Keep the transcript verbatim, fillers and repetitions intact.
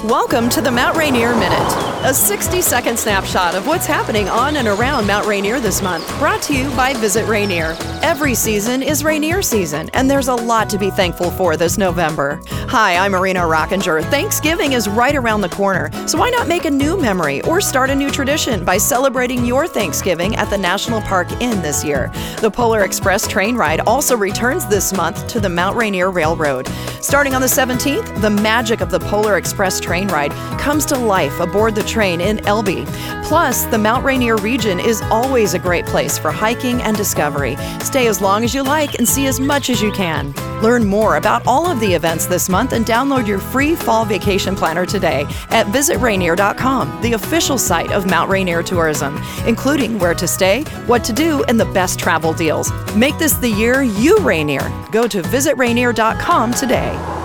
Welcome to the Mount Rainier Minute, a sixty-second snapshot of what's happening on and around Mount Rainier this month, brought to you by Visit Rainier. Every season is Rainier season, and there's a lot to be thankful for this November. Hi, I'm Marina Rockinger. Thanksgiving is right around the corner, so why not make a new memory or start a new tradition by celebrating your Thanksgiving at the National Park Inn this year? The Polar Express train ride also returns this month to the Mount Rainier Railroad. Starting on the seventeenth, the magic of the Polar Express train ride comes to life aboard the train in Elbe. Plus, the Mount Rainier region is always a great place for hiking and discovery. Stay as long as you like and see as much as you can. Learn more about all of the events this month and download your free fall vacation planner today at visit rainier dot com, the official site of Mount Rainier Tourism, including where to stay, what to do, and the best travel deals. Make this the year you Rainier. Go to visit rainier dot com today.